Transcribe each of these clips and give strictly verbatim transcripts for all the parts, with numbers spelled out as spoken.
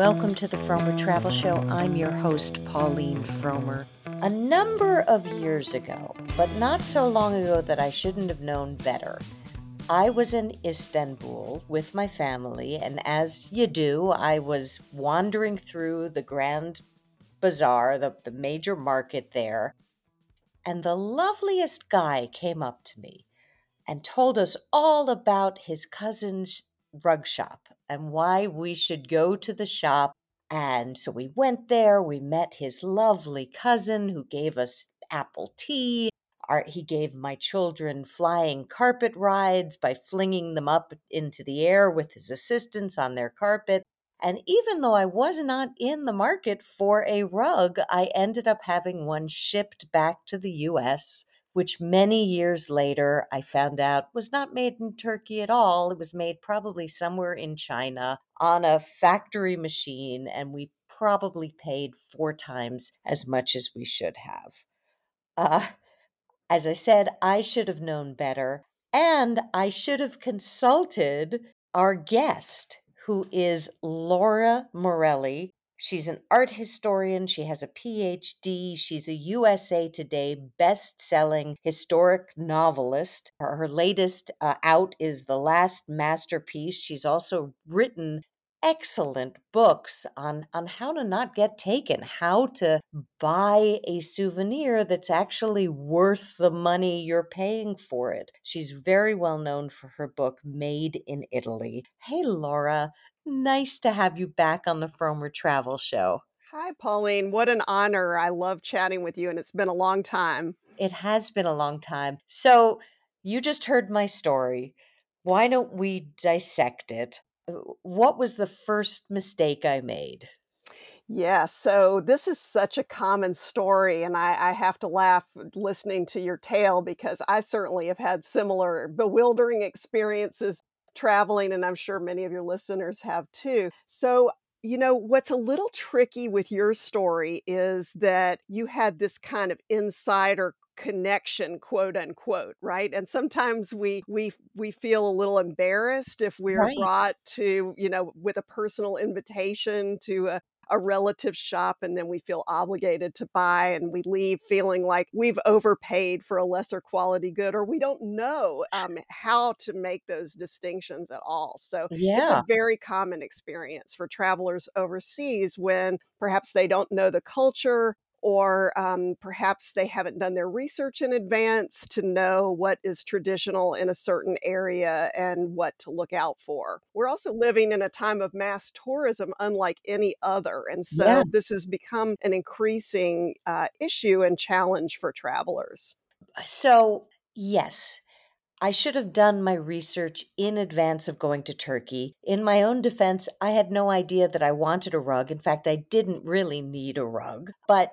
welcome to the Fromer Travel Show. I'm your host, Pauline Fromer. A number of years ago, but not so long ago that I shouldn't have known better, I was in Istanbul with my family, and as you do, I was wandering through the Grand Bazaar, the, the major market there, and the loveliest guy came up to me and told us all about his cousin's rug shop and why we should go to the shop. And so we went there. We met his lovely cousin who gave us apple tea. Our, he gave my children flying carpet rides by flinging them up into the air with his assistants on their carpet. And even though I was not in the market for a rug, I ended up having one shipped back to the U S, which many years later I found out was not made in Turkey at all. It was made probably somewhere in China on a factory machine, and we probably paid four times as much as we should have. Uh, as I said, I should have known better, and I should have consulted our guest, who is Laura Morelli. She's an art historian. She has a P H D. She's a U S A Today best-selling historic novelist. Her, her latest uh, out is The Last Masterpiece. She's also written excellent books on, on how to not get taken, how to buy a souvenir that's actually worth the money you're paying for it. She's very well known for her book, Made in Italy. Hey, Laura. Nice to have you back on the Fromer Travel Show. Hi, Pauline. What an honor. I love chatting with you, and it's been a long time. It has been a long time. So, you just heard my story. Why don't we dissect it? What was the first mistake I made? Yeah, so this is such a common story, and I, I have to laugh listening to your tale because I certainly have had similar bewildering experiences traveling, and I'm sure many of your listeners have too. So, you know, what's a little tricky with your story is that you had this kind of insider connection, quote unquote, right? And sometimes we we we feel a little embarrassed if we're Right. brought to, you know, with a personal invitation to a a relative shop, and then we feel obligated to buy, and we leave feeling like we've overpaid for a lesser quality good, or we don't know um, how to make those distinctions at all. So it's a Yeah. very common experience for travelers overseas when perhaps they don't know the culture, or um, perhaps they haven't done their research in advance to know what is traditional in a certain area and what to look out for. We're also living in a time of mass tourism unlike any other, and Yeah. so this has become an increasing uh, issue and challenge for travelers. So, yes, I should have done my research in advance of going to Turkey. In my own defense, I had no idea that I wanted a rug. In fact, I didn't really need a rug. But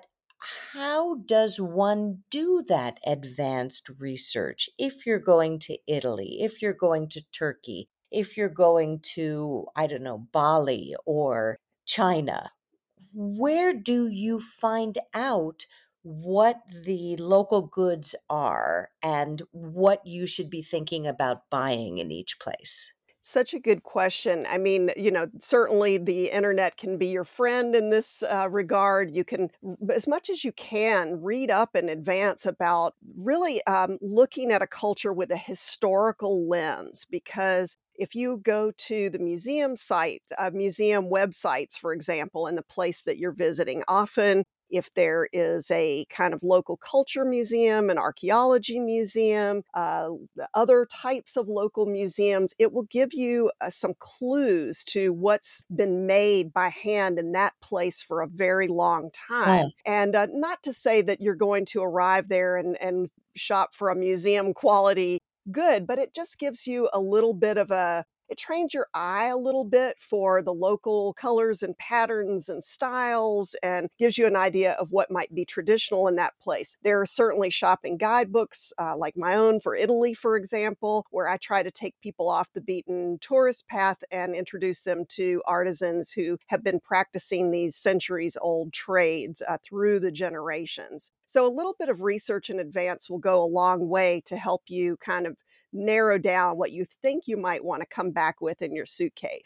how does one do that advanced research if you're going to Italy, if you're going to Turkey, if you're going to, I don't know, Bali or China? Where do you find out what the local goods are and what you should be thinking about buying in each place? Such a good question. I mean, you know, certainly the internet can be your friend in this uh, regard. You can, as much as you can, read up in advance about really um, looking at a culture with a historical lens. Because if you go to the museum site, uh, museum websites, for example, in the place that you're visiting, often if there is a kind of local culture museum, an archaeology museum, uh, other types of local museums, it will give you uh, some clues to what's been made by hand in that place for a very long Huh. time. And uh, not to say that you're going to arrive there and, and shop for a museum quality good, but it just gives you a little bit of a it trains your eye a little bit for the local colors and patterns and styles, and gives you an idea of what might be traditional in that place. There are certainly shopping guidebooks, uh, like my own for Italy, for example, where I try to take people off the beaten tourist path and introduce them to artisans who have been practicing these centuries old trades uh, through the generations. So a little bit of research in advance will go a long way to help you kind of narrow down what you think you might want to come back with in your suitcase.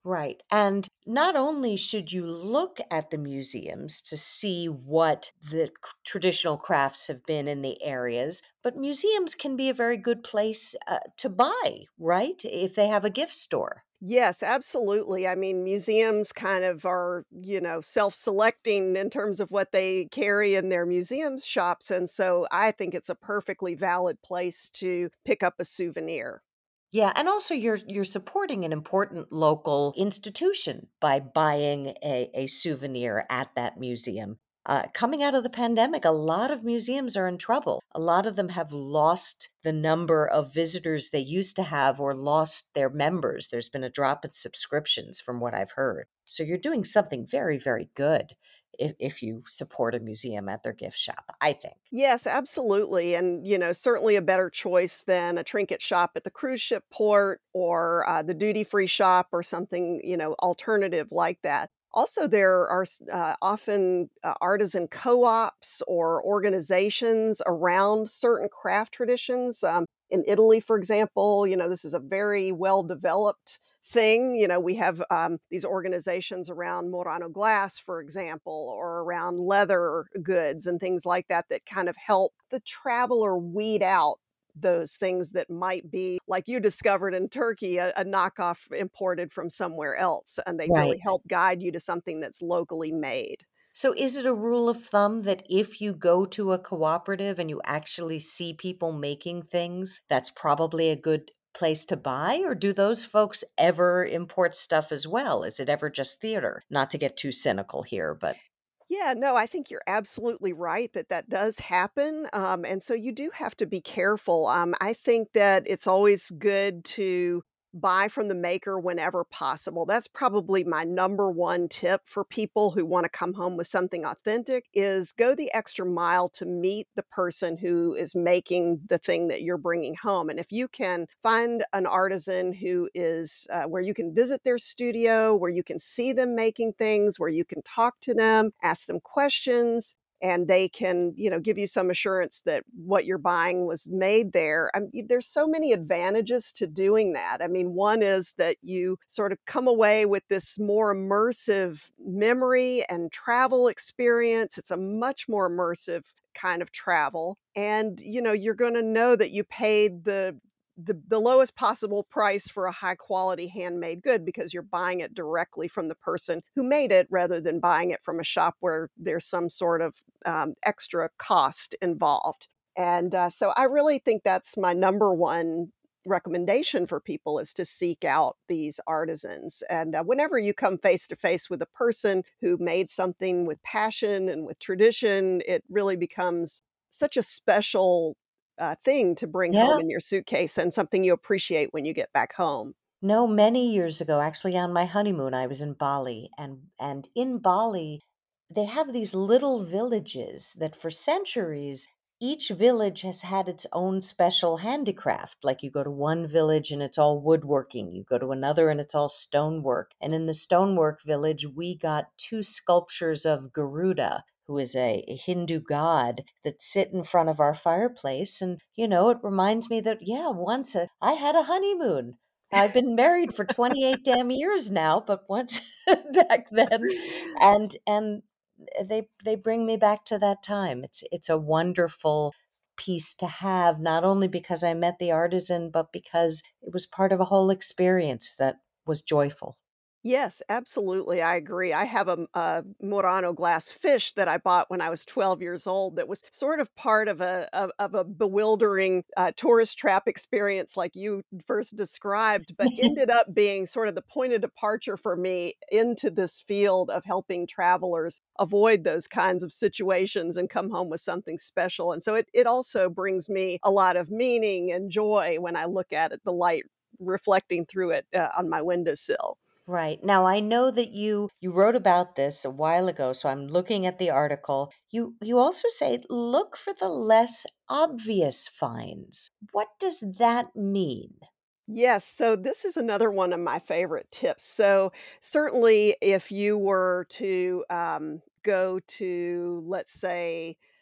Right. And not only should you look at the museums to see what the c- traditional crafts have been in the areas, but museums can be a very good place uh, to buy, right? If they have a gift store. Yes, absolutely. I mean, museums kind of are, you know, self-selecting in terms of what they carry in their museums shops, and so I think it's a perfectly valid place to pick up a souvenir. Yeah, and also you're you're supporting an important local institution by buying a, a souvenir at that museum. Uh, coming out of the pandemic, a lot of museums are in trouble. A lot of them have lost the number of visitors they used to have or lost their members. There's been a drop in subscriptions from what I've heard. So you're doing something very, very good if, if you support a museum at their gift shop, I think. Yes, absolutely, and, you know, certainly a better choice than a trinket shop at the cruise ship port or, uh, the duty-free shop or something, you know, alternative like that. Also, there are s uh, often, uh, artisan co-ops or organizations around certain craft traditions, um, in Italy, for example, you know, this is a very well-developed thing. You know, we have um, these organizations around Murano glass, for example, or around leather goods and things like that that kind of help the traveler weed out those things that might be like you discovered in Turkey, a, a knockoff imported from somewhere else. And they really Right. help guide you to something that's locally made. So is it a rule of thumb that if you go to a cooperative and you actually see people making things, that's probably a good place to buy? Or do those folks ever import stuff as well? Is it ever just theater? Not to get too cynical here, but Yeah, no, I think you're absolutely right that that does happen, um, and so you do have to be careful. Um, I think that it's always good to buy from the maker whenever possible. That's probably my number one tip for people who wanna come home with something authentic, is go the extra mile to meet the person who is making the thing that you're bringing home, and if you can find an artisan who is, uh, where you can visit their studio, where you can see them making things, where you can talk to them, ask them questions, and they can, you know, give you some assurance that what you're buying was made there. Um, y There's so many advantages to doing that. I mean, one is that you sort of come away with this more immersive memory and travel experience. It's a much more immersive kind of travel, and, you know, you're gonna know that you paid the the the lowest possible price for a high quality handmade good because you're buying it directly from the person who made it rather than buying it from a shop where there's some sort of um, extra cost involved. And uh, so I really think that's my number one recommendation for people is to seek out these artisans. And uh, whenever you come face to face with a person who made something with passion and with tradition, it really becomes such a special uh, thing to bring home yeah. in your suitcase and something you appreciate when you get back home. No, many years ago, actually on my honeymoon, I was in Bali, and and in Bali, they have these little villages that for centuries, each village has had its own special handicraft. Like you go to one village and it's all woodworking, you go to another and it's all stonework. And in the stonework village, we got two sculptures of Garuda, who is a, a Hindu god, that sit in front of our fireplace. And, you know, it reminds me that, yeah, once a, I had a honeymoon. I've been married for twenty-eight damn years now, but once back then, and and they they bring me back to that time. It's it's a wonderful piece to have, not only because I met the artisan, but because it was part of a whole experience that was joyful. Yes, absolutely, I agree. I have a a Murano glass fish that I bought when I was twelve years old that was sort of part of a of of a bewildering, uh, tourist trap experience like you first described, but ended up being sort of the point of departure for me into this field of helping travelers avoid those kinds of situations and come home with something special, and so it it also brings me a lot of meaning and joy when I look at it, the light reflecting through it, uh, on my windowsill. Right. Now I know that you you wrote about this a while ago, so I'm looking at the article. You you also say look for the less obvious finds. What does that mean? Yes, so this is another one of my favorite tips. So, certainly, if you were to um, go to, let's say,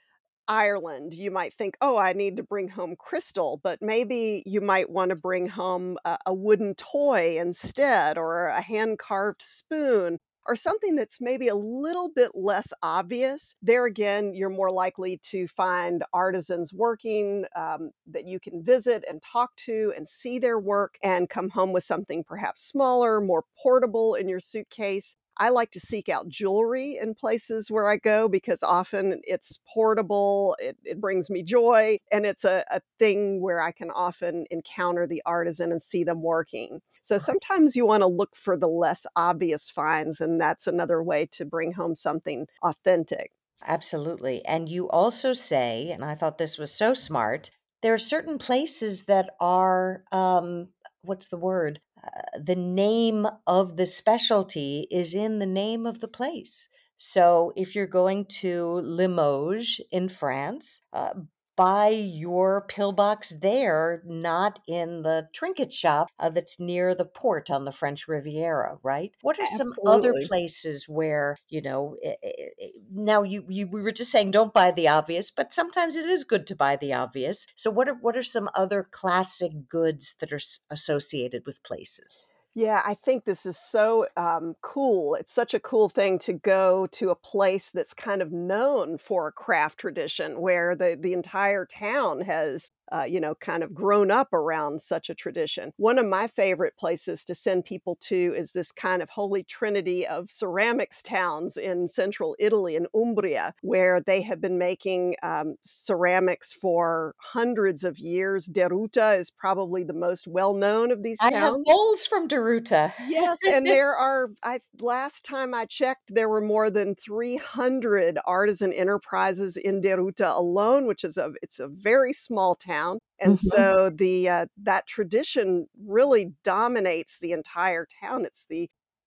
Ireland, you might think, "Oh, I need to bring home crystal," but maybe you might wanna bring home a a wooden toy instead, or a hand-carved spoon, or something that's maybe a little bit less obvious. There again, you're more likely to find artisans working, um, that you can visit and talk to and see their work and come home with something perhaps smaller, more portable in your suitcase. I like to seek out jewelry in places where I go because often it's portable, it it brings me joy, and it's a a thing where I can often encounter the artisan and see them working. So sometimes you wanna look for the less obvious finds, and that's another way to bring home something authentic. Absolutely. And you also say, and I thought this was so smart, there are certain places that are, um, what's the word? Uh, the name of the specialty is in the name of the place. So if you're going to Limoges in France, uh, buy your pillbox there, not in the trinket shop uh, that's near the port on the French Riviera, right? What are some other Absolutely. places where, you know, i- i- i- now you, you we were just saying don't buy the obvious, but sometimes it is good to buy the obvious. So what are what are some other classic goods that are s- associated with places? Yeah, I think this is so, um, cool. It's such a cool thing to go to a place that's kind of known for a craft tradition where the the entire town has, uh, you know, kind of grown up around such a tradition. One of my favorite places to send people to is this kind of holy trinity of ceramics towns in central Italy, in Umbria, where they have been making, um, ceramics for hundreds of years. Deruta is probably the most well-known of these I have towns. bowls from Deruta. Yes, and there are I last time I checked, there were more than three hundred artisan enterprises in Deruta alone, which is a it's a very small town, and Mhm. so the, uh that tradition really dominates the entire town. It's the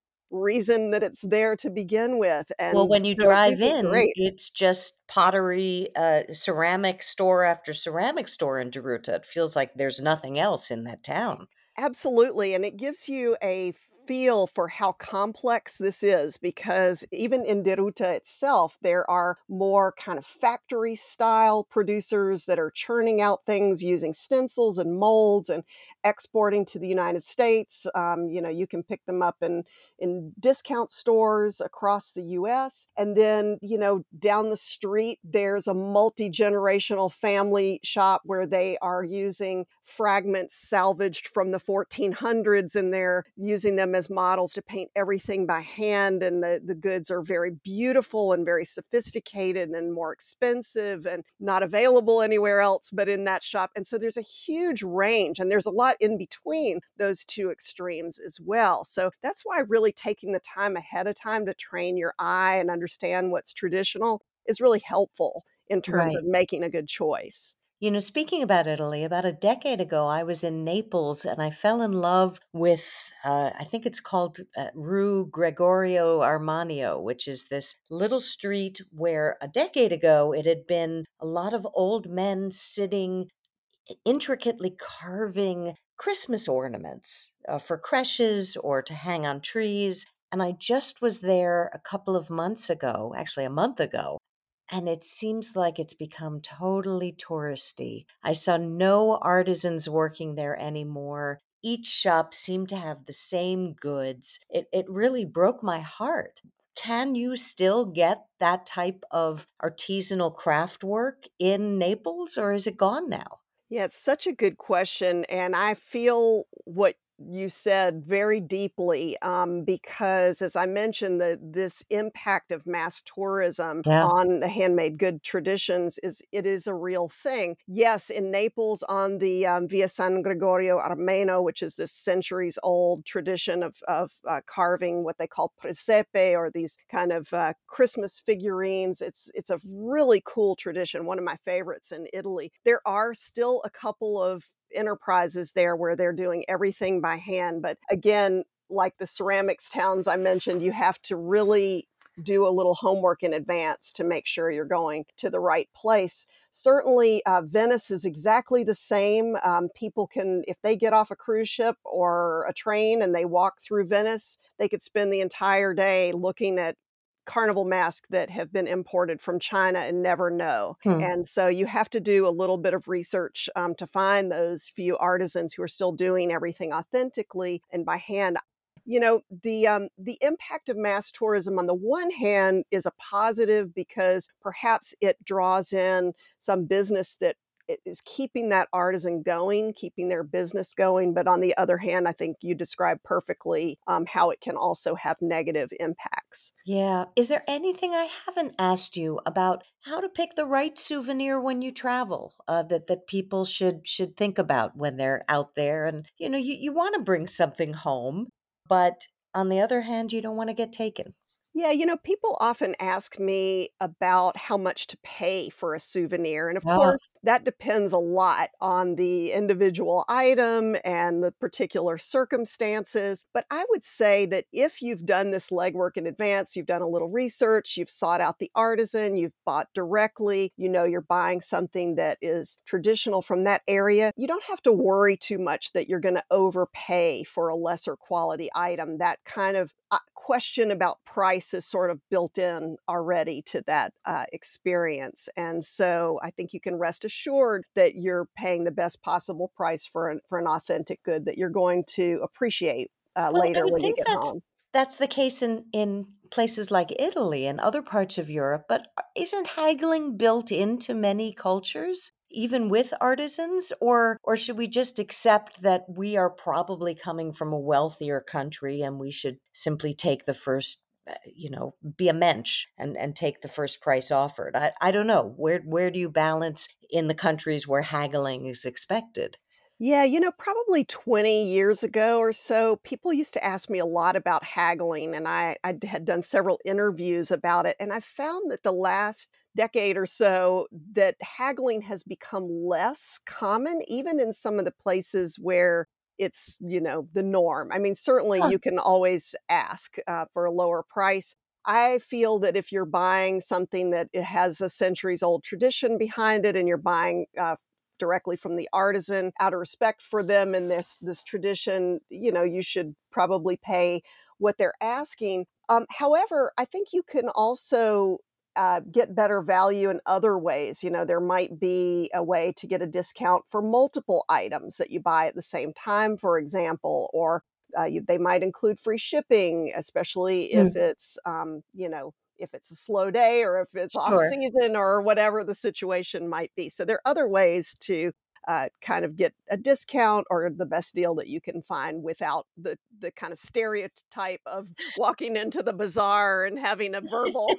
reason that it's there to begin with, Well, and when you so drive this is in, great. it's just pottery, uh, ceramic store after ceramic store in Deruta. It feels like there's nothing else in that town. Absolutely, and it gives you a feel for how complex this is because even in Deruta itself, there are more kind of factory style producers that are churning out things using stencils and molds and exporting to the United States. Um, you know, you can pick them up in in discount stores across the U S. And then, you know, down the street, there's a multi generational family shop where they are using fragments salvaged from the fourteen hundreds and they're using them as models to paint everything by hand. And the, the goods are very beautiful and very sophisticated and more expensive and not available anywhere else but in that shop. And so there's a huge range and there's a lot in between those two extremes as well. So that's why really taking the time ahead of time to train your eye and understand what's traditional is really helpful in terms of Right. making a good choice. You know, speaking about Italy, about a decade ago, I was in Naples and I fell in love with, uh, I think it's called uh, Rue Gregorio Armanio, which is this little street where a decade ago it had been a lot of old men sitting intricately carving Christmas ornaments uh, for creches or to hang on trees. And I just was there a couple of months ago, actually a month ago, and it seems like it's become totally touristy. I saw no artisans working there anymore. Each shop seemed to have the same goods. It, it really broke my heart. Can you still get that type of artisanal craft work in Naples, or is it gone now? Yeah, it's such a good question, and I feel what you said very deeply, um, because as I mentioned, the this impact of mass tourism Yeah. on the handmade good traditions is it is a real thing. Yes, in Naples on the, um, Via San Gregorio Armeno, which is this centuries-old tradition of of, uh, carving what they call presepe or these kind of, uh, Christmas figurines. It's it's a really cool tradition, one of my favorites in Italy. There are still a couple of enterprises there where they're doing everything by hand, but again, like the ceramics towns I mentioned, you have to really do a little homework in advance to make sure you're going to the right place. Certainly, uh, Venice is exactly the same. Um, people can, if they get off a cruise ship or a train and they walk through Venice, they could spend the entire day looking at Carnival masks that have been imported from China and never know. Hmm. And so you have to do a little bit of research um, to find those few artisans who are still doing everything authentically and by hand. You know, the um, the impact of mass tourism on the one hand is a positive because perhaps it draws in some business that i- is keeping that artisan going, keeping their business going. But on the other hand, I think you described perfectly um, how it can also have negative impacts. Yeah. Is there anything I haven't asked you about how to pick the right souvenir when you travel, uh, that that people should should think about when they're out there? And you know, you, you want to bring something home, but on the other hand, you don't want to get taken. Yeah, you know, people often ask me about how much to pay for a souvenir. And of Ah, course, that depends a lot on the individual item and the particular circumstances. But I would say that if you've done this legwork in advance, you've done a little research, you've sought out the artisan, you've bought directly, you know you're buying something that is traditional from that area, you don't have to worry too much that you're going to overpay for a lesser quality item. That kind of uh, question about price is sort of built in already to that uh, experience. And so I think you can rest assured that you're paying the best possible price for an, for an authentic good that you're going to appreciate uh, well, I later would when you think get that's home. that's the case in in places like Italy and other parts of Europe, but uh, isn't haggling built into many cultures, even with artisans? Or or should we just accept that we are probably coming from a wealthier country and we should simply take the first, uh, you know, be a mensch and and take the first price offered? I I don't know. Where where do you balance in the countries where haggling is expected? Yeah, you know, probably twenty years ago or so, people used to ask me a lot about haggling, and I, I d- had done several interviews about it. And I found that the last decade or so, that haggling has become less common, even in some of the places where it's, you know, the norm. I mean, certainly Huh. you can always ask uh, for a lower price. I feel that if you're buying something that it has a centuries old tradition behind it and you're buying uh, directly from the artisan out of respect for them and this this tradition, you know you should probably pay what they're asking. Um, however, I think you can also uh, get better value in other ways. You know there might be a way to get a discount for multiple items that you buy at the same time, for example, or uh, you, they might include free shipping, especially if Mm, it's um, you know if it's a slow day or if it's off sure. season or whatever the situation might be. So there are other ways to uh, kind of get a discount or the best deal that you can find without the the kind of stereotype of walking into the bazaar and having a verbal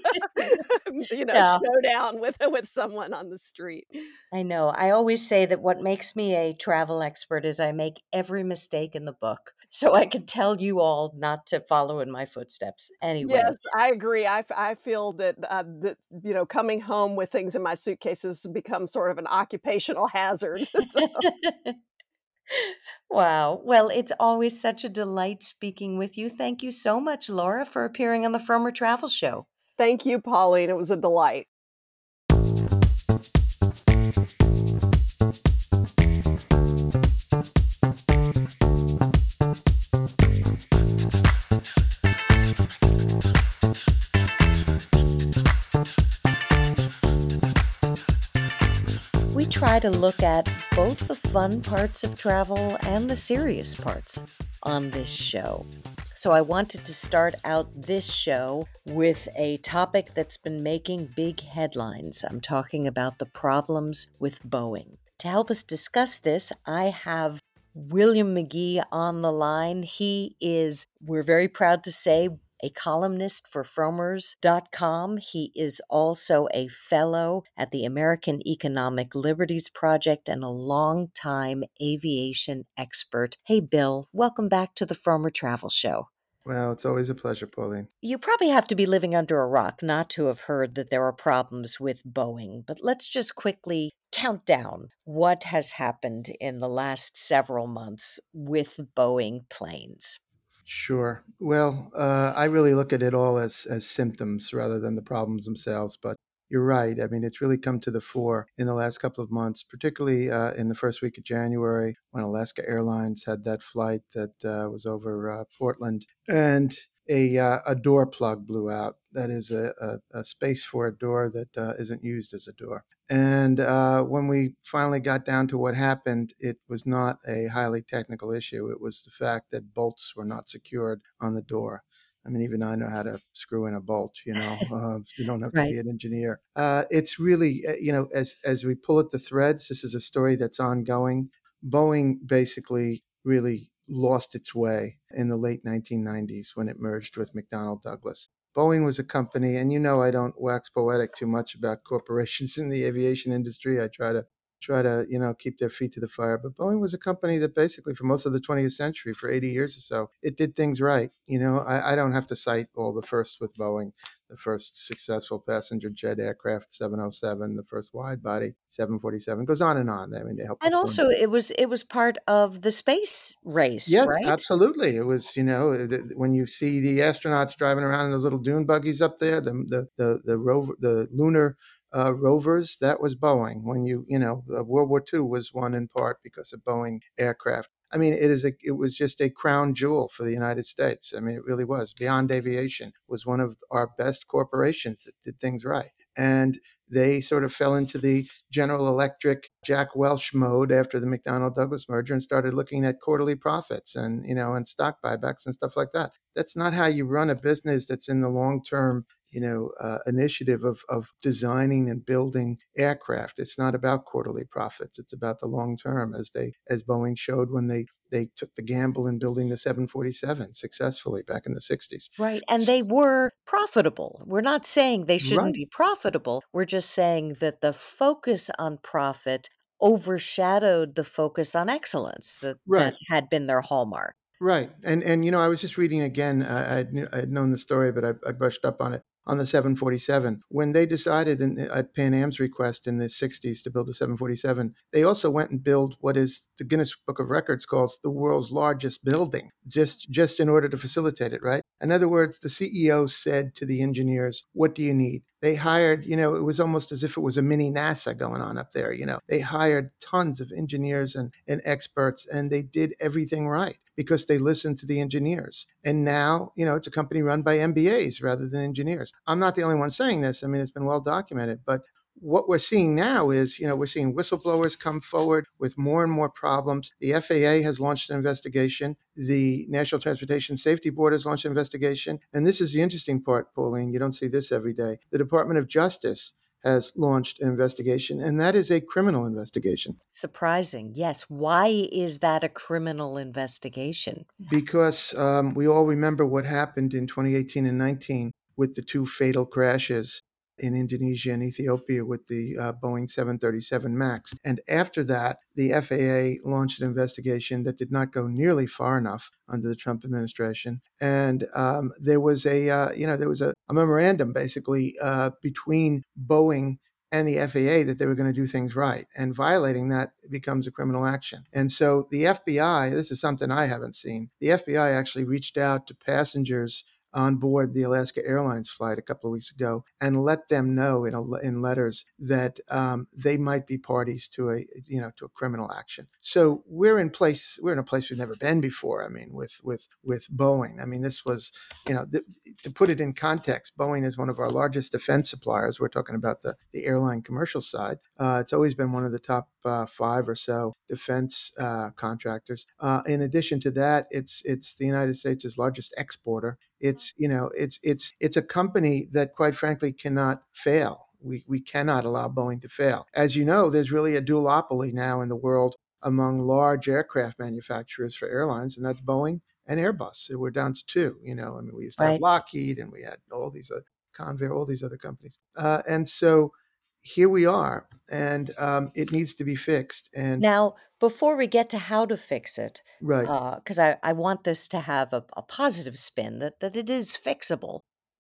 you know Yeah. showdown with with someone on the street. I know. I always say that what makes me a travel expert is I make every mistake in the book. So I can tell you all not to follow in my footsteps. Anyway. Yes, I agree. I f I feel that, uh, that, you know, coming home with things in my suitcases has become sort of an occupational hazard. So Wow. Well, it's always such a delight speaking with you. Thank you so much, Laura, for appearing on the Firmer Travel Show. thank you, Pauline. It was a delight. We try to look at both the fun parts of travel and the serious parts on this show. So I wanted to start out this show with a topic that's been making big headlines. I'm talking about the problems with Boeing. To help us discuss this, I have William McGee on the line. He is, we're very proud to say, a columnist for Fromers dot com. He is also a fellow at the American Economic Liberties Project and a longtime aviation expert. Hey, Bill, welcome back to the Fromer Travel Show. Well, it's always a pleasure, Pauline. You probably have to be living under a rock not to have heard that there are problems with Boeing, but let's just quickly count down what has happened in the last several months with Boeing planes. Sure. Well, uh, I really look at it all as as symptoms rather than the problems themselves. But you're right. I mean, it's really come to the fore in the last couple of months, particularly uh, in the first week of January when Alaska Airlines had that flight that uh, was over uh, Portland, and a uh, a door plug blew out. That is a, a, a space for a door that uh, isn't used as a door. And uh, when we finally got down to what happened, it was not a highly technical issue. It was the fact that bolts were not secured on the door. I mean, even I know how to screw in a bolt, you know, uh, you don't have to Right. be an engineer. Uh, it's really, uh, you know, as, as we pull at the threads, this is a story that's ongoing. Boeing basically really lost its way in the late nineteen nineties when it merged with McDonnell Douglas. Boeing was a company, and you know I don't wax poetic too much about corporations in the aviation industry. I try to try to you know keep their feet to the fire. But Boeing was a company that basically, for most of the twentieth century, for eighty years or so, it did things right. You know, I, I don't have to cite all the firsts with Boeing. The first successful passenger jet aircraft, seven oh seven, the first wide body, seven forty-seven, goes on and on. I mean, they helped And us win. also it was it was part of the space race, Yes, right? absolutely. It was, you know, the, when you see the astronauts driving around in those little dune buggies up there, the the the the rover, the lunar uh, rovers, that was Boeing. When you, you know, uh, World War Two was won in part because of Boeing aircraft. I mean, it is a, it was just a crown jewel for the United States. I mean, it really was. Beyond Aviation was one of our best corporations that did things right. And they sort of fell into the General Electric Jack Welch mode after the McDonnell Douglas merger and started looking at quarterly profits and, you know, and stock buybacks and stuff like that. That's not how you run a business that's in the long term, you know, uh, initiative of, of designing and building aircraft. It's not about quarterly profits. It's about the long term, as they as Boeing showed when they they took the gamble in building the seven forty-seven successfully back in the sixties. Right, and they were profitable. We're not saying they shouldn't Right, be profitable. We're just saying that the focus on profit overshadowed the focus on excellence that that right. had been their hallmark. Right. And and you know, I was just reading again. Uh, I'd, knew, I'd known the story, but I, I brushed up on it on the seven forty-seven. When they decided in, at Pan Am's request in the sixties to build the seven forty-seven, they also went and built what is the Guinness Book of Records calls the world's largest building, just just in order to facilitate it. Right. In other words, the C E O said to the engineers, "What do you need?" They hired, you know, it was almost as if it was a mini NASA going on up there. You know, they hired tons of engineers and, and experts, and they did everything right because they listened to the engineers. And now, you know, it's a company run by M B As rather than engineers. I'm not the only one saying this. I mean, it's been well documented, but what we're seeing now is, you know, we're seeing whistleblowers come forward with more and more problems. The F A A has launched an investigation. The National Transportation Safety Board has launched an investigation. And this is the interesting part, Pauline. You don't see this every day. The Department of Justice has launched an investigation, and that is a criminal investigation. Surprising. Yes. Why is that a criminal investigation? Because um, we all remember what happened in twenty eighteen and nineteen with the two fatal crashes in Indonesia and Ethiopia with the uh, Boeing seven thirty-seven MAX. And after that, the F A A launched an investigation that did not go nearly far enough under the Trump administration. And um, there was a, uh, you know, there was a, a memorandum basically uh, between Boeing and the F A A that they were going to do things right. And violating that becomes a criminal action. And so the F B I, this is something I haven't seen, the F B I actually reached out to passengers on board the Alaska Airlines flight a couple of weeks ago and let them know in, a, in letters that um, they might be parties to a you know to a criminal action. So we're in place we're in a place we've never been before. I mean, with with with Boeing. I mean, this was you know th- to put it in context, Boeing is one of our largest defense suppliers. We're talking about the the airline commercial side. Uh, it's always been one of the top uh, five or so defense uh, contractors. Uh, in addition to that, it's it's the United States' largest exporter. It's you know it's it's it's a company that, quite frankly, cannot fail. We we cannot allow Boeing to fail. As you know, there's really a duopoly now in the world among large aircraft manufacturers for airlines, and that's Boeing and Airbus. We're down to two. You know, I mean, we used to have Right. Lockheed, and we had all these uh, Convair, all these other companies, uh, and so here we are, and um, it needs to be fixed. And Now, before we get to how to fix it, right, because I, I want this to have a, a positive spin that, that it is fixable.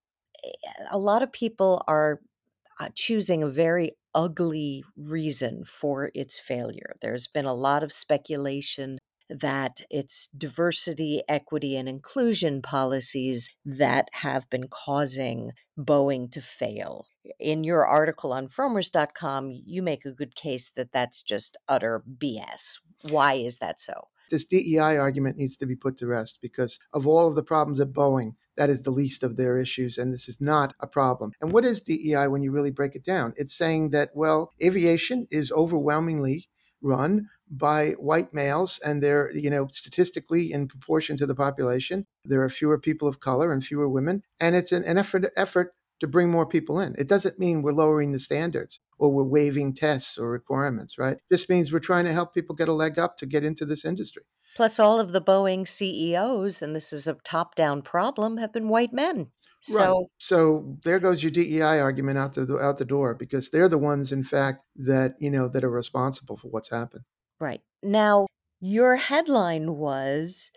A lot of people are uh, choosing a very ugly reason for its failure. There's been a lot of speculation that it's diversity, equity, and inclusion policies that have been causing Boeing to fail. In your article on fromers dot com, you make a good case that that's just utter B S. Why is that so? this D E I argument needs to be put to rest because of all of the problems at Boeing. that is the least of their issues, and this is not a problem. And what is D E I when you really break it down? It's saying that, well, aviation is overwhelmingly run by white males, and they're, you know, statistically in proportion to the population. There are fewer people of color and fewer women, and it's an, an effort effort to bring more people in. It doesn't mean we're lowering the standards or we're waiving tests or requirements, right? It just means we're trying to help people get a leg up to get into this industry. Plus, all of the Boeing C E Os, and this is a top-down problem, have been white men. Right. So, So there goes your D E I argument out the out the door, because they're the ones, in fact, that, you know, that are responsible for what's happened. right. Now, your headline was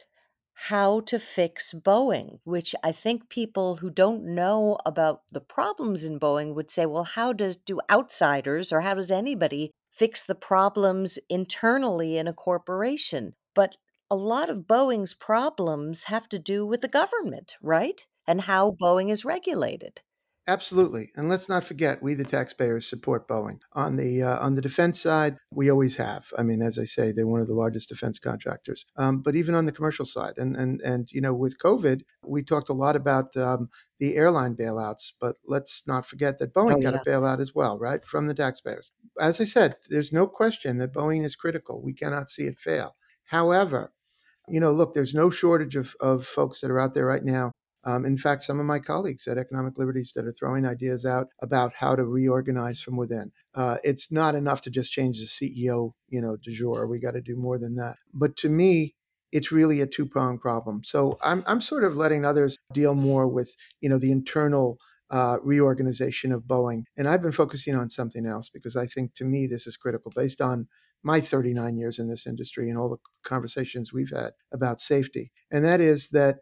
How to Fix Boeing, which I think people who don't know about the problems in Boeing would say, well, how does do outsiders or how does anybody fix the problems internally in a corporation? But a lot of Boeing's problems have to do with the government, right? And how Boeing is regulated. Absolutely, and let's not forget, we the taxpayers support Boeing on the uh, on the defense side. We always have. I mean, as I say, they're one of the largest defense contractors. Um, but even on the commercial side, and and and you know, with COVID, we talked a lot about um, the airline bailouts. But let's not forget that Oh, Boeing got a yeah. bailout as well, right, from the taxpayers. As I said, there's no question that Boeing is critical. We cannot see it fail. However, you know, look, there's no shortage of, of folks that are out there right now. Um, in fact, some of my colleagues at Economic Liberties that are throwing ideas out about how to reorganize from within. Uh, it's not enough to just change the C E O, you know, du jour. We got to do more than that. But to me, it's really a two-pronged problem. So I'm I'm sort of letting others deal more with, you know, the internal uh, reorganization of Boeing, and I've been focusing on something else because I think, to me, this is critical based on my thirty-nine years in this industry and all the conversations we've had about safety. And that is that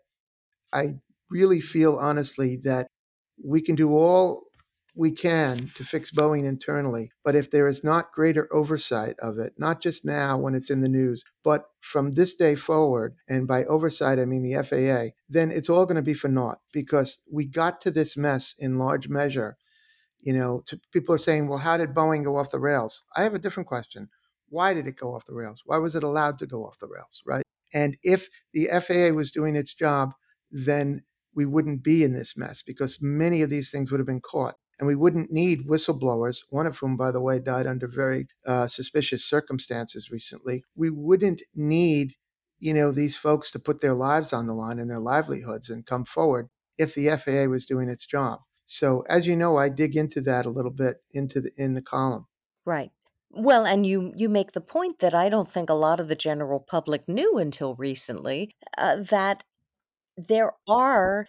I really feel honestly that we can do all we can to fix Boeing internally, but if there is not greater oversight of it, not just now when it's in the news, but from this day forward, and by oversight I mean the F A A, then it's all going to be for naught, because we got to this mess in large measure. You know, to, people are saying, well, how did Boeing go off the rails? I have a different question. Why did it go off the rails? Why was it allowed to go off the rails, right? And if the F A A was doing its job, then we wouldn't be in this mess, because many of these things would have been caught. And we wouldn't need whistleblowers, one of whom, by the way, died under very uh, suspicious circumstances recently. We wouldn't need, you know, these folks to put their lives on the line and their livelihoods and come forward if the F A A was doing its job. So, as you know, I dig into that a little bit into the in the column. Right. Well, and you you make the point that I don't think a lot of the general public knew until recently, uh, that there are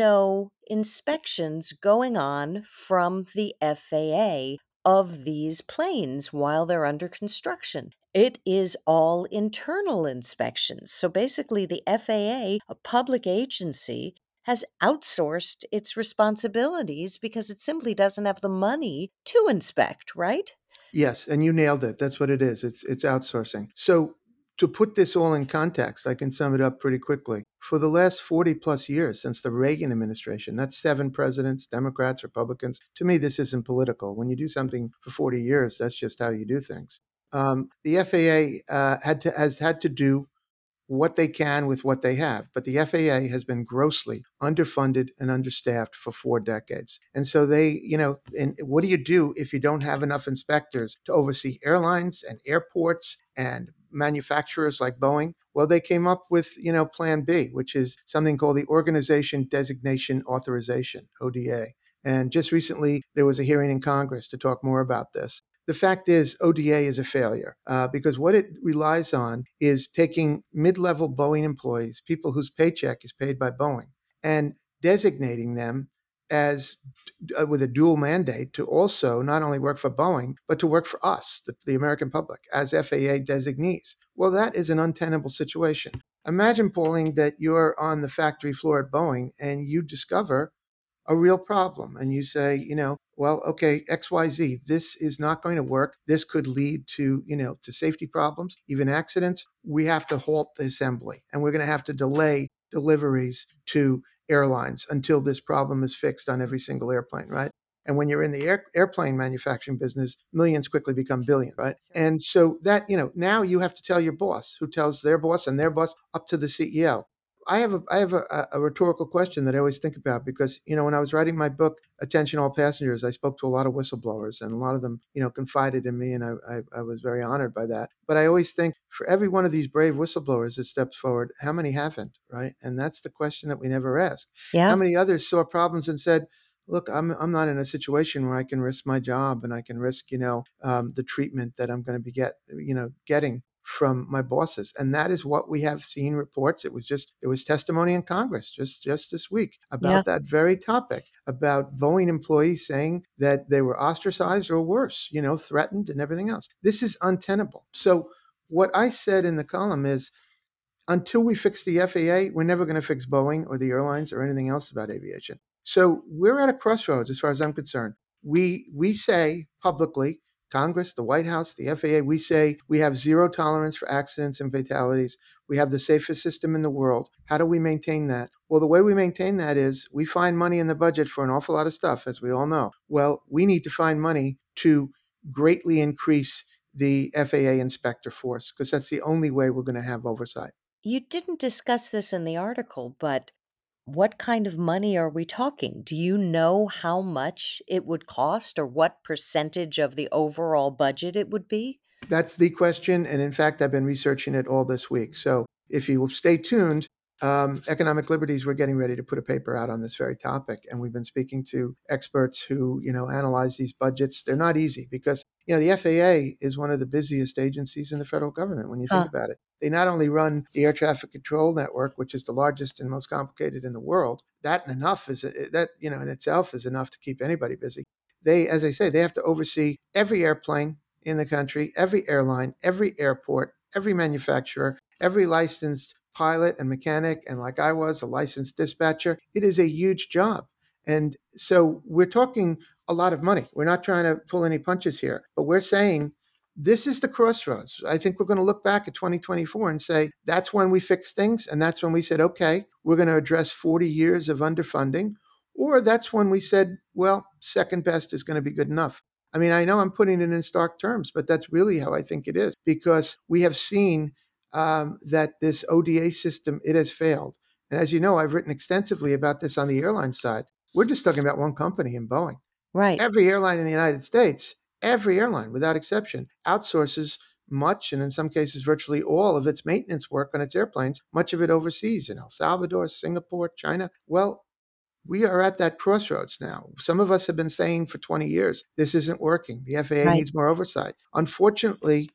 no inspections going on from the F A A of these planes while they're under construction. It is all internal inspections. So basically, the F A A, a public agency, has outsourced its responsibilities because it simply doesn't have the money to inspect, right? Yes, and you nailed it. That's what it is. It's it's outsourcing. So, to put this all in context, I can sum it up pretty quickly. For the last forty plus years since the Reagan administration, that's seven presidents, Democrats, Republicans. To me, this isn't political. When you do something for forty years, that's just how you do things. Um, the F A A uh, had to has had to do what they can with what they have. But the F A A has been grossly underfunded and understaffed for four decades. And so they, you know, and what do you do if you don't have enough inspectors to oversee airlines and airports and manufacturers like Boeing? Well, they came up with, you know, Plan B, which is something called the Organization Designation Authorization, O D A. And just recently, there was a hearing in Congress to talk more about this. The fact is, O D A is a failure uh, because what it relies on is taking mid level Boeing employees, people whose paycheck is paid by Boeing, and designating them as uh, with a dual mandate to also not only work for Boeing, but to work for us, the, the American public, as F A A designees. Well, that is an untenable situation. Imagine, Pauline, that you're on the factory floor at Boeing and you discover a real problem. And you say, you know, well, okay, X Y Z, this is not going to work. This could lead to, you know, to safety problems, even accidents. We have to halt the assembly and we're going to have to delay deliveries to airlines until this problem is fixed on every single airplane, right? And when you're in the air, airplane manufacturing business, millions quickly become billion, right? Sure. And so that, you know, now you have to tell your boss, who tells their boss and their boss up to the C E O. I have a I have a, a rhetorical question that I always think about because you know when I was writing my book, Attention All Passengers, I spoke to a lot of whistleblowers, and a lot of them you know confided in me, and I I, I was very honored by that. But I always think for every one of these brave whistleblowers that steps forward, how many haven't, right? And that's the question that we never ask. How Yeah. many others saw problems and said, look, I'm I'm not in a situation where I can risk my job and I can risk, you know, um, the treatment that I'm going to be get, you know, getting from my bosses. And that is what we have seen reports. It was just there was testimony in Congress just just this week Yeah. about that very topic, about Boeing employees saying that they were ostracized or worse, you know, threatened and everything else. This is untenable. So what I said in the column is until we fix the F A A, we're never going to fix Boeing or the airlines or anything else about aviation. So we're at a crossroads as far as I'm concerned. We we say publicly, Congress, the White House, the F A A, we say we have zero tolerance for accidents and fatalities. We have the safest system in the world. How do we maintain that? Well, the way we maintain that is we find money in the budget for an awful lot of stuff, as we all know. Well, we need to find money to greatly increase the F A A inspector force because that's the only way we're going to have oversight. You didn't discuss this in the article, but what kind of money are we talking? Do you know how much it would cost or what percentage of the overall budget it would be? That's the question. And in fact, I've been researching it all this week. So if you will stay tuned, um, Economic Liberties, we're getting ready to put a paper out on this very topic. And we've been speaking to experts who, you know, analyze these budgets. They're not easy because, you know, the F A A is one of the busiest agencies in the federal government when you think Huh. about it. They not only run the air traffic control network, which is the largest and most complicated in the world, that enough is that, you know, in itself is enough to keep anybody busy. They, as I say, they have to oversee every airplane in the country, every airline, every airport, every manufacturer, every licensed pilot and mechanic, and like I was, a licensed dispatcher. It is a huge job. And so we're talking a lot of money. We're not trying to pull any punches here, but we're saying this is the crossroads. I think we're going to look back at twenty twenty-four and say that's when we fixed things. And that's when we said, okay, we're going to address forty years of underfunding. Or that's when we said, well, second best is going to be good enough. I mean, I know I'm putting it in stark terms, but that's really how I think it is because we have seen um, that this O D A system, it has failed. And as you know, I've written extensively about this on the airline side. We're just talking about one company in Boeing. Right. Every airline in the United States, every airline without exception, outsources much, and in some cases, virtually all of its maintenance work on its airplanes, much of it overseas in El Salvador, Singapore, China. Well, we are at that crossroads now. Some of us have been saying for twenty years, this isn't working. The F A A Right. needs more oversight. Unfortunately,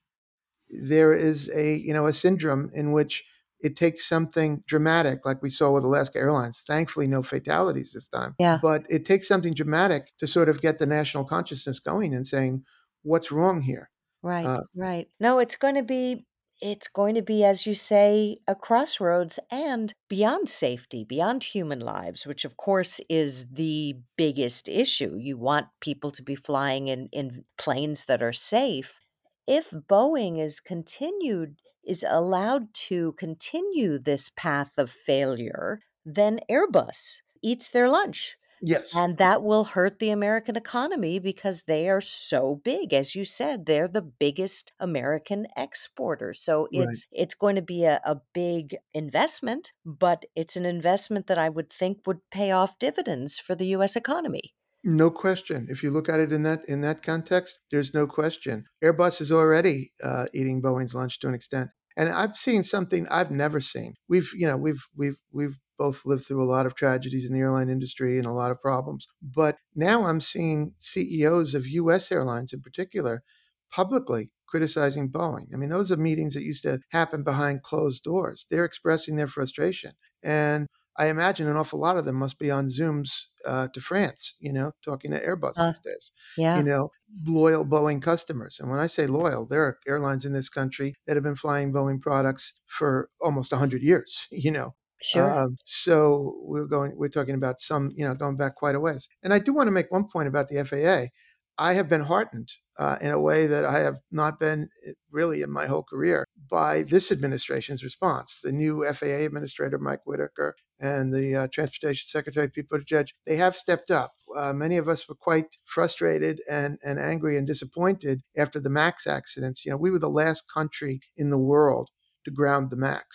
there is a, you know, a syndrome in which it takes something dramatic, like we saw with Alaska Airlines. Thankfully, no fatalities this time. Yeah. But it takes something dramatic to sort of get the national consciousness going and saying, what's wrong here? Right, Uh, right. No, it's going to be it's going to be, as you say, a crossroads and beyond safety, beyond human lives, which of course is the biggest issue. You want people to be flying in, in planes that are safe. If Boeing is continued, is allowed to continue this path of failure, then Airbus eats their lunch. yes, And that will hurt the American economy because they are so big. As you said, they're the biggest American exporter. So right. it's it's going to be a, a big investment, but it's an investment that I would think would pay off dividends for the U S economy. No question. If you look at it in that in that context, there's no question. Airbus is already uh, eating Boeing's lunch to an extent, and I've seen something I've never seen. We've you know we've we've we've both lived through a lot of tragedies in the airline industry and a lot of problems, but now I'm seeing C E Os of U S airlines in particular publicly criticizing Boeing. I mean, those are meetings that used to happen behind closed doors. They're expressing their frustration, and I imagine an awful lot of them must be on Zooms uh, to France, you know, talking to Airbus Uh, these days, you yeah, know, loyal Boeing customers. And when I say loyal, there are airlines in this country that have been flying Boeing products for almost one hundred years, you know. sure. Um, so we're going, we're talking about some, you know, going back quite a ways. And I do want to make one point about the F A A. I have been heartened uh, in a way that I have not been eh, really in my whole career by this administration's response. The new F A A administrator, Mike Whitaker, and the uh, Transportation Secretary, Pete Buttigieg, they have stepped up. Uh, many of us were quite frustrated and, and angry and disappointed after the MAX accidents. You know, we were the last country in the world to ground the MAX.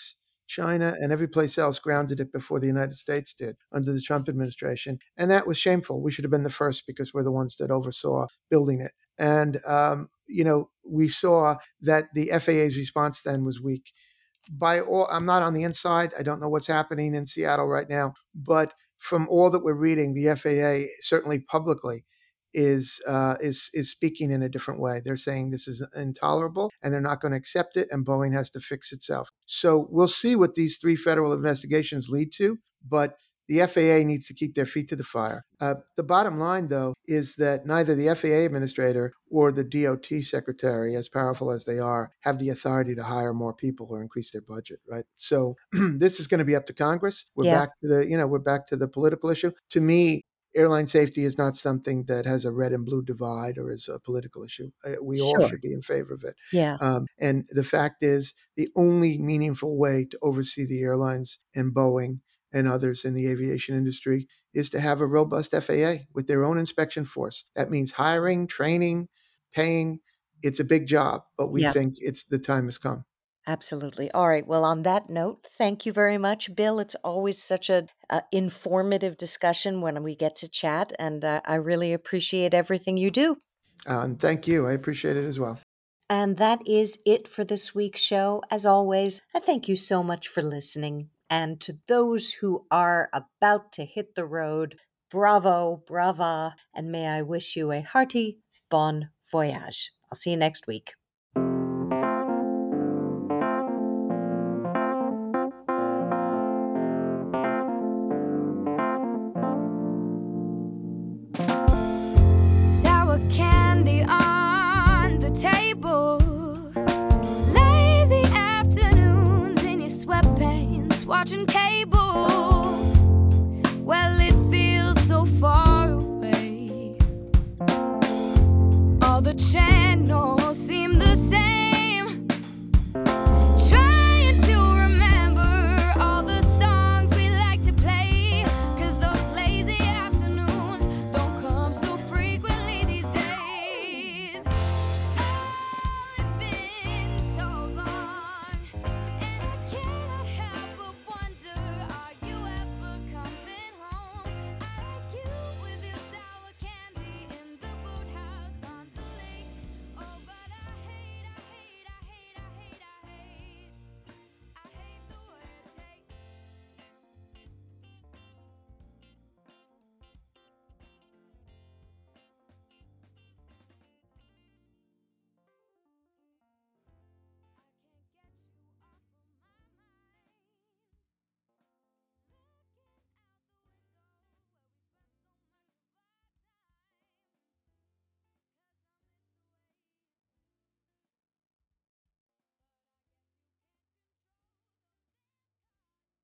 China and every place else grounded it before the United States did under the Trump administration. And that was shameful. We should have been the first because we're the ones that oversaw building it. And, um, you know, we saw that the F A A's response then was weak. By all, I'm not on the inside. I don't know what's happening in Seattle right now. But from all that we're reading, the F A A, certainly publicly, is uh, is is speaking in a different way. They're saying this is intolerable and they're not going to accept it, and Boeing has to fix itself. So we'll see what these three federal investigations lead to, but the F A A needs to keep their feet to the fire. Uh, the bottom line, though, is that neither the F A A administrator or the D O T secretary, as powerful as they are, have the authority to hire more people or increase their budget, right? So this is going to be up to Congress. We're Yeah. back to the, you know, we're back to the political issue. To me, airline safety is not something that has a red and blue divide or is a political issue. Uh, We all Sure. should be in favor of it. Yeah. Um, and the fact is, the only meaningful way to oversee the airlines and Boeing and others in the aviation industry is to have a robust F A A with their own inspection force. That means hiring, training, paying. It's a big job, but we Yeah. think it's the time has come. Absolutely. All right. Well, on that note, thank you very much, Bill. It's always such a, uh informative discussion when we get to chat, and uh, I really appreciate everything you do. Uh, and thank you. I appreciate it as well. And that is it for this week's show. As always, I thank you so much for listening. And to those who are about to hit the road, bravo, brava, and may I wish you a hearty bon voyage. I'll see you next week. Sour candy on the table, lazy afternoons in your sweatpants, watching cable.